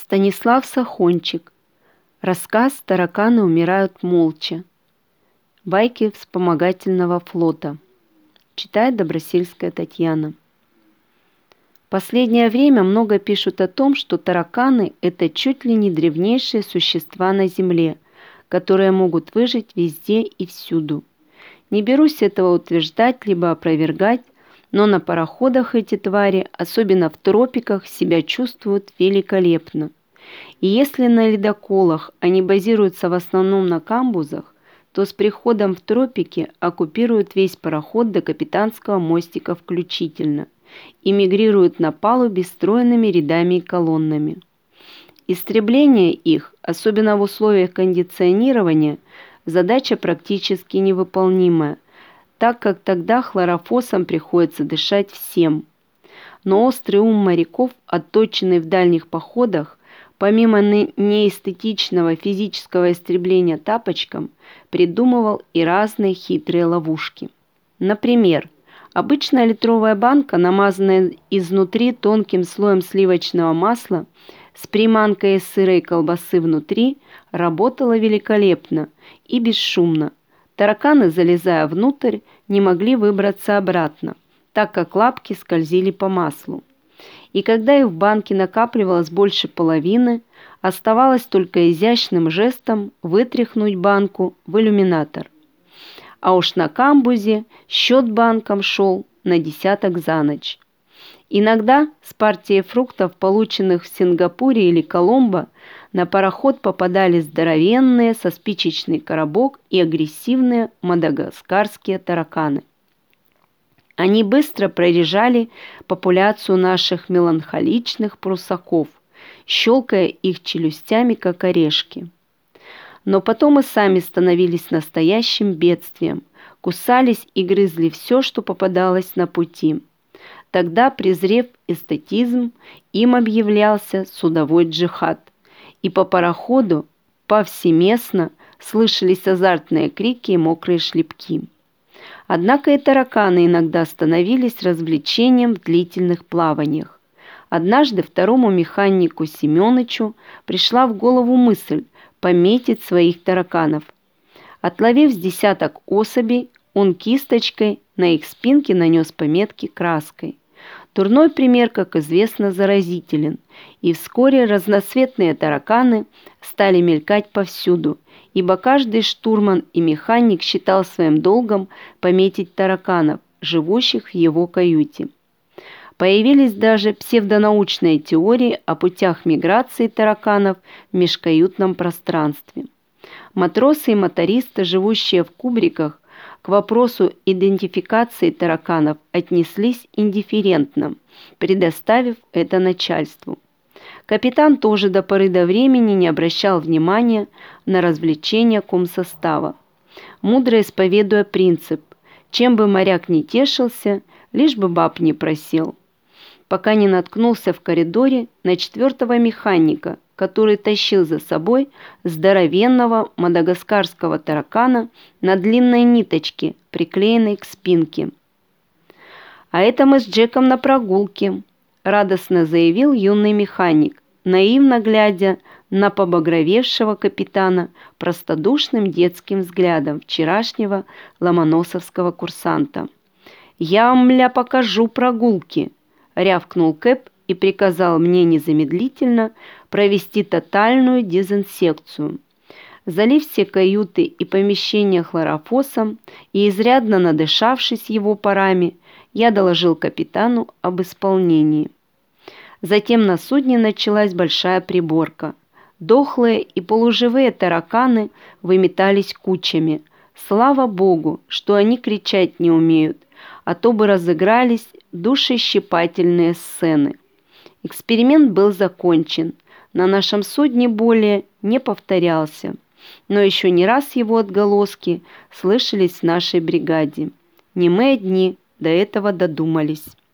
Станислав Сахончик. Рассказ «Тараканы умирают молча». Байки вспомогательного флота. Читает Добросельская Татьяна. Последнее время много пишут о том, что тараканы – это чуть ли не древнейшие существа на Земле, которые могут выжить везде и всюду. Не берусь этого утверждать либо опровергать, но на пароходах эти твари, особенно в тропиках, себя чувствуют великолепно. И если на ледоколах они базируются в основном на камбузах, то с приходом в тропики оккупируют весь пароход до капитанского мостика включительно и мигрируют на палубе стройными рядами и колоннами. Истребление их, особенно в условиях кондиционирования, задача практически невыполнимая, так как тогда хлорофосом приходится дышать всем. Но острый ум моряков, отточенный в дальних походах, помимо неэстетичного физического истребления тапочком, придумывал и разные хитрые ловушки. Например, обычная литровая банка, намазанная изнутри тонким слоем сливочного масла, с приманкой из сырой колбасы внутри, работала великолепно и бесшумно. Тараканы, залезая внутрь, не могли выбраться обратно, так как лапки скользили по маслу. И когда их в банке накапливалось больше половины, оставалось только изящным жестом вытряхнуть банку в иллюминатор. А уж на камбузе счет банкам шел на десяток за ночь. Иногда с партией фруктов, полученных в Сингапуре или Коломбо, на пароход попадали здоровенные со спичечный коробок и агрессивные мадагаскарские тараканы. Они быстро прорежали популяцию наших меланхоличных прусаков, щелкая их челюстями, как орешки. Но потом и сами становились настоящим бедствием, кусались и грызли все, что попадалось на пути. Тогда, презрев эстетизм, им объявлялся судовой джихад, и по пароходу повсеместно слышались азартные крики и мокрые шлепки. Однако и тараканы иногда становились развлечением в длительных плаваниях. Однажды второму механику Семёнычу пришла в голову мысль пометить своих тараканов. Отловив с десяток особей, он кисточкой на их спинке нанес пометки краской. Дурной пример, как известно, заразителен, и вскоре разноцветные тараканы стали мелькать повсюду, ибо каждый штурман и механик считал своим долгом пометить тараканов, живущих в его каюте. Появились даже псевдонаучные теории о путях миграции тараканов в межкаютном пространстве. Матросы и мотористы, живущие в кубриках, к вопросу идентификации тараканов отнеслись индифферентно, предоставив это начальству. Капитан тоже до поры до времени не обращал внимания на развлечения комсостава, мудро исповедуя принцип «чем бы моряк не тешился, лишь бы баб не просил», пока не наткнулся в коридоре на четвертого механика, который тащил за собой здоровенного мадагаскарского таракана на длинной ниточке, приклеенной к спинке. «А это мы с Джеком на прогулке», – радостно заявил юный механик, наивно глядя на побагровевшего капитана простодушным детским взглядом вчерашнего ломоносовского курсанта. «Я вам, мля, покажу прогулки», – рявкнул Кэп и приказал мне незамедлительно провести тотальную дезинсекцию. Залив все каюты и помещения хлорофосом и изрядно надышавшись его парами, я доложил капитану об исполнении. Затем на судне началась большая приборка. Дохлые и полуживые тараканы выметались кучами. Слава богу, что они кричать не умеют, а то бы разыгрались душещипательные сцены. Эксперимент был закончен. На нашем судне более не повторялся. Но еще не раз его отголоски слышались в нашей бригаде. Не мы одни до этого додумались.